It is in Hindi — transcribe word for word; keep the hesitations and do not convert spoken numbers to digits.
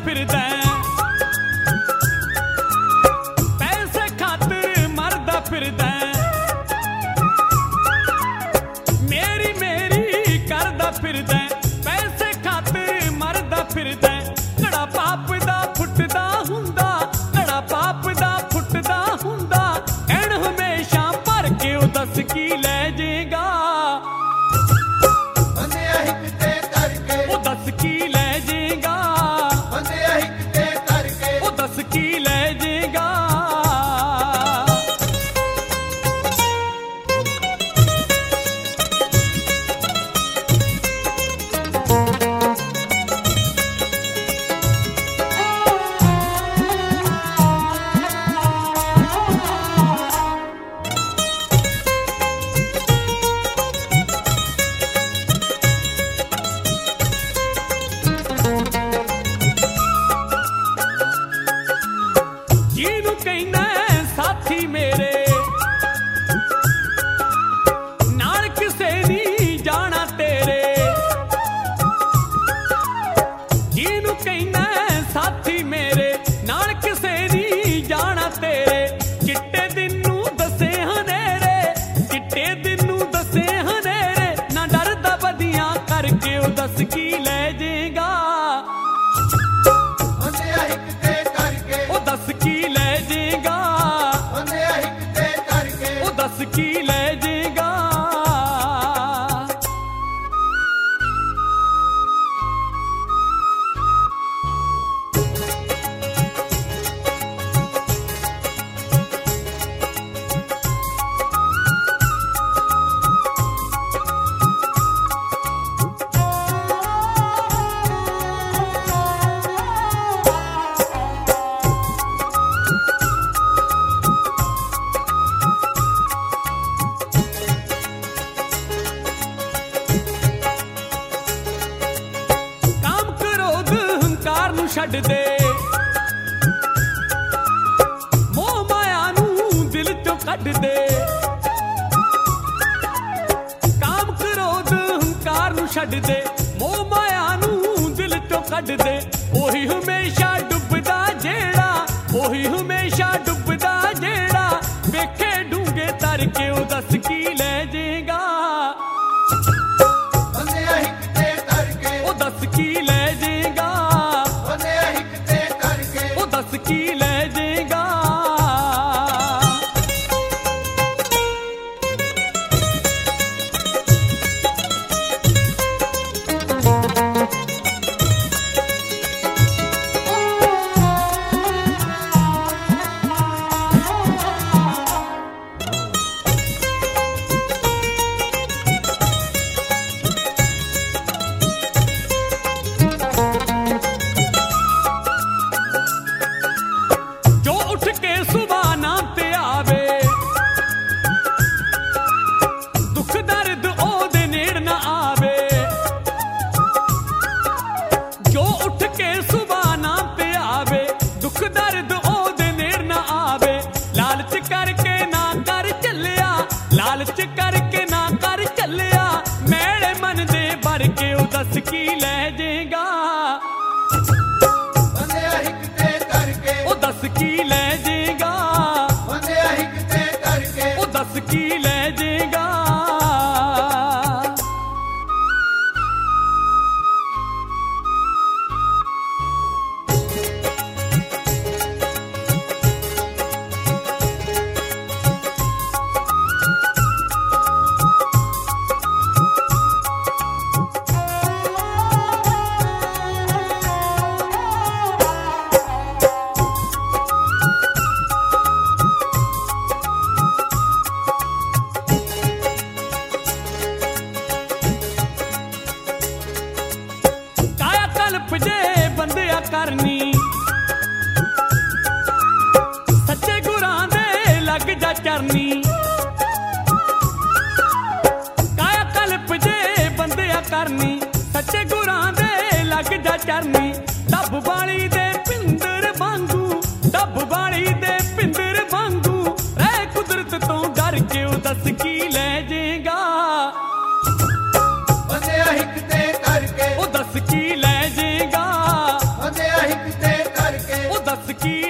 फिरदा पैसे खातिर मरदा फिरदा मेरी मेरी करदा फिरदा पैसे खातिर मरदा फिरदा घड़ा पाप दा फुटदा हुंदा घड़ा पाप दा फुटदा हुंदा एण हमेशा भर के ओ दस की लै जेगा साथी मेरे नाल किसे नहीं जाना तेरे जिनू कहना साथी मेरे नाल किसे नहीं जाना तेरे चिट्टे दिन नू दसे हनेरे चिट्टे दिन नू दसे हनेरे ना डरदा बदियां करके ओ दस की ले जेगा ओ दस की ले जेगा की ले जेगा छड़ दे मोह माया नू दिल चो कढ दे काम क्रोध हंकार नू छड़ दे मोह माया नू दिल चो कढ दे ओही हमेशा डुबदा जेड़ा ओही हमेशा डुबदा जेड़ा वेखे डूंगे तर के ओ दस की ले जेगा ओ दस की ले जेगा की ले जेगा लालच करके ना कर चलिया मेरे मन दे भर के ओ दस की ले जेगा ओ दस की ले जेगा ओ दस की ले जेगा करनी सच्चे गुरां दे लग जा चरनी काया कल्प जे बंदिया करनी सच्चे गुरां दे लग जा चरनी डब वाली दे पिंदर वांगू डब वाली दे पिंदर वांगू रह कुदरत तो डर के ओ दस की ले जेगा ओ दस की ले जेगा दस की